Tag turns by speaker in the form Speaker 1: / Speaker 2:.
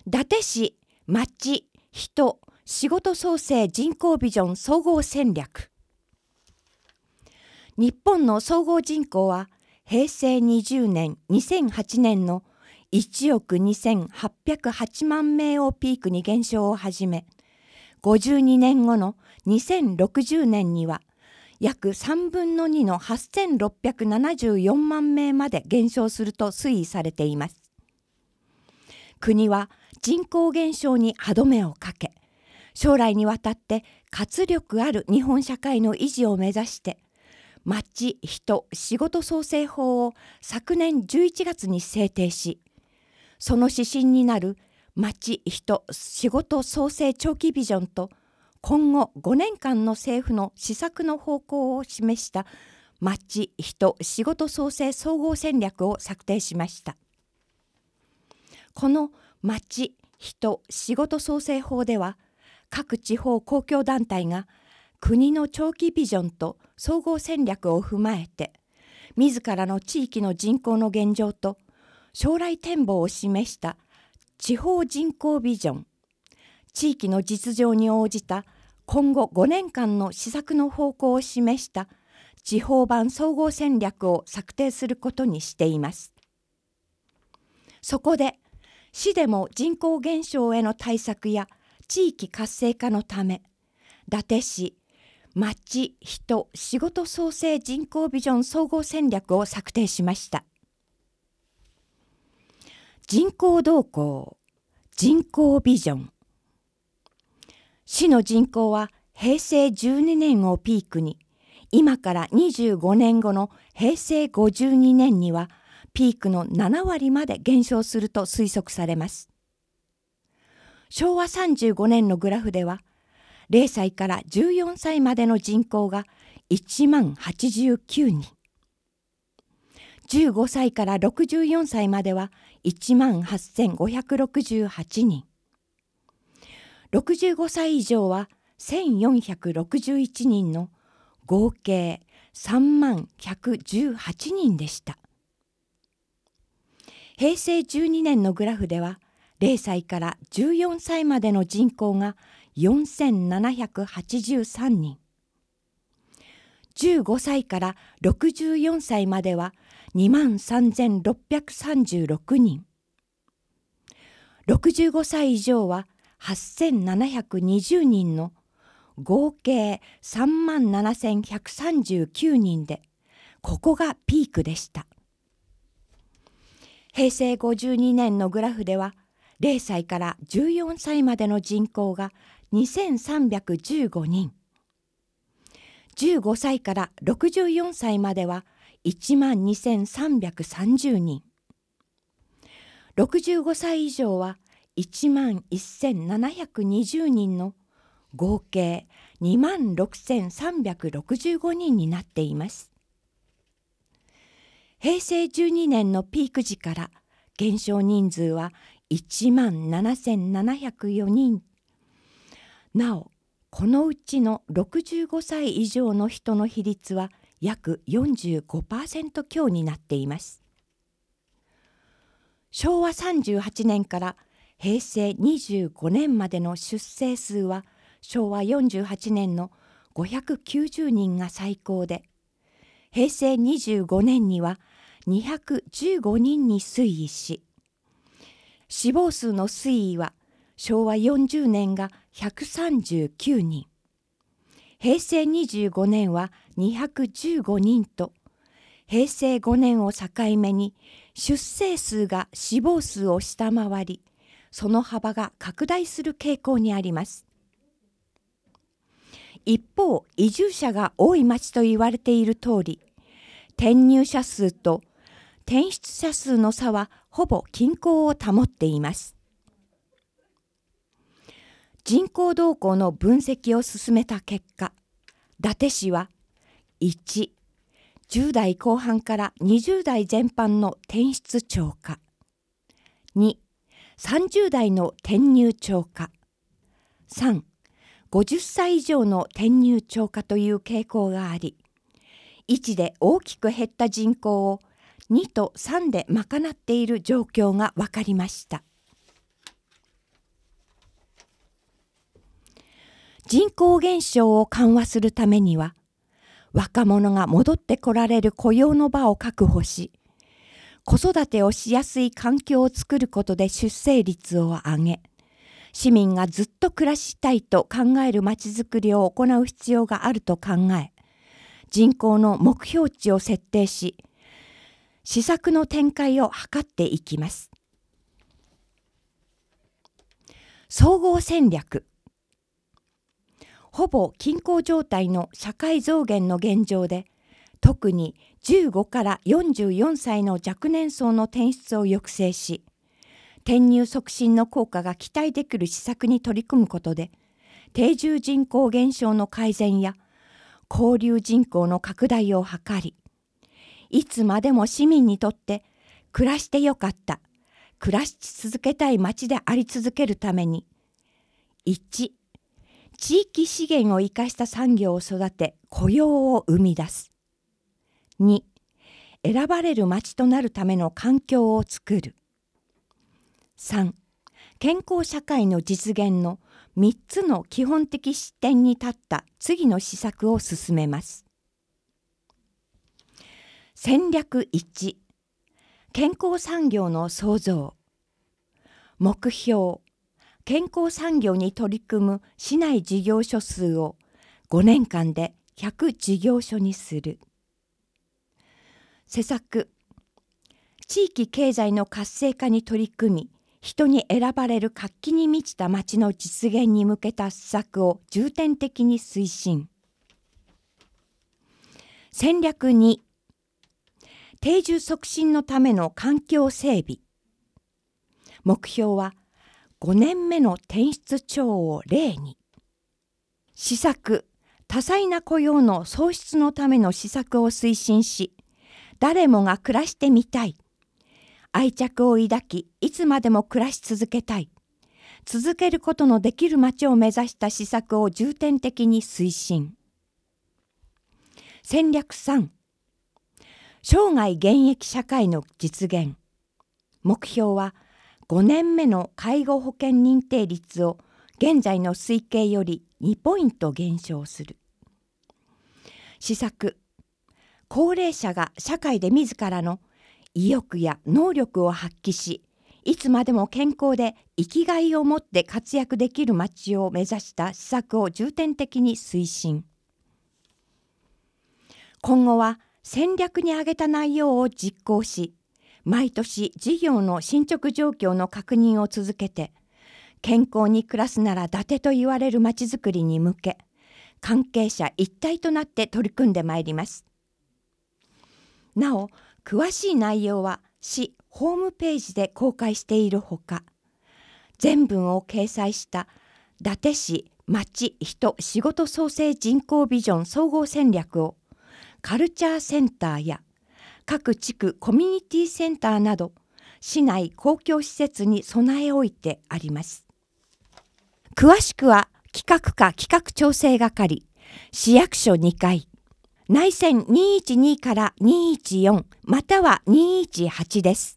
Speaker 1: 伊達市町人仕事創生人口ビジョン総合戦略。日本の総合人口は平成20年2008年の1億2808万名をピークに減少を始め、52年後の2060年には約3分の2の8674万名まで減少すると推移されています。国は人口減少に歯止めをかけ、将来にわたって活力ある日本社会の維持を目指して、町人仕事創生法を昨年11月に制定し、その指針になる町人仕事創生長期ビジョンと今後5年間の政府の施策の方向を示した町人仕事創生総合戦略を策定しました。この町人仕事創生法では、各地方公共団体が国の長期ビジョンと総合戦略を踏まえて、自らの地域の人口の現状と将来展望を示した地方人口ビジョン、地域の実情に応じた今後5年間の施策の方向を示した地方版総合戦略を策定することにしています。そこで、市でも人口減少への対策や地域活性化のため、伊達市町人仕事創生人口ビジョン総合戦略を策定しました。人口動向、人口ビジョン。市の人口は平成12年をピークに、今から25年後の平成52年にはピークの7割まで減少すると推測されます。昭和35年のグラフでは、0歳から14歳までの人口が1万89人。15歳から64歳までは1万8568人。65歳以上は1461人の合計3万118人でした。平成12年のグラフでは、0歳から14歳までの人口が4783人。15歳から64歳までは23,636人。65歳以上は8,720人の合計37,139人で、ここがピークでした。平成52年のグラフでは、0歳から14歳までの人口が2,315人。15歳から64歳までは12,330人。65歳以上は11,720人の合計26,365人になっています。平成12年のピーク時から減少人数は17,704人。なお、このうちの65歳以上の人の比率は約 45% 強になっています。昭和38年から平成25年までの出生数は昭和48年の590人が最高で、平成25年には215人に推移し、死亡数の推移は昭和40年が139人、平成25年は215人と、平成5年を境目に出生数が死亡数を下回り、その幅が拡大する傾向にあります。一方、移住者が多い町と言われている通り、転入者数と転出者数の差はほぼ均衡を保っています。人口動向の分析を進めた結果、伊達市は1、10代後半から20代前半の転出超過、2、30代の転入超過、3、50歳以上の転入超過という傾向があり、1で大きく減った人口を2と3で賄っている状況が分かりました。 人口減少を緩和するためには、若者が戻ってこられる雇用の場を確保し、子育てをしやすい環境を作ることで出生率を上げ、市民がずっと暮らしたいと考えるまちづくりを行う必要があると考え、人口の目標値を設定し、施策の展開を図っていきます。総合戦略。ほぼ均衡状態の社会増減の現状で、特に15から44歳の若年層の転出を抑制し、転入促進の効果が期待できる施策に取り組むことで、定住人口減少の改善や交流人口の拡大を図り、いつまでも市民にとって暮らしてよかった、暮らし続けたい町であり続けるために、1、地域資源を生かした産業を育て雇用を生み出す。2、選ばれる町となるための環境を作る。3、健康社会の実現の3つの基本的視点に立った次の施策を進めます。戦略1、健康産業の創造。目標、健康産業に取り組む市内事業所数を5年間で100事業所にする。施策、地域経済の活性化に取り組み、人に選ばれる活気に満ちた町の実現に向けた施策を重点的に推進。戦略2、定住促進のための環境整備。目標は5年目の転出庁を例に。施策、多彩な雇用の創出のための施策を推進し、誰もが暮らしてみたい。愛着を抱き、いつまでも暮らし続けたい。続けることのできる町を目指した施策を重点的に推進。戦略3、生涯現役社会の実現。目標は5年目の介護保険認定率を現在の推計より2ポイント減少する。施策、高齢者が社会で自らの意欲や能力を発揮し、いつまでも健康で生きがいを持って活躍できる町を目指した施策を重点的に推進。今後は戦略に挙げた内容を実行し、毎年事業の進捗状況の確認を続けて、健康に暮らすなら伊達と言われる町づくりに向け、関係者一体となって取り組んでまいります。なお、詳しい内容は市ホームページで公開しているほか、全文を掲載した伊達市町人仕事創生人口ビジョン総合戦略をカルチャーセンターや各地区コミュニティセンターなど市内公共施設に備え置いてあります。詳しくは企画課企画調整係市役所2階内線212から214または218です。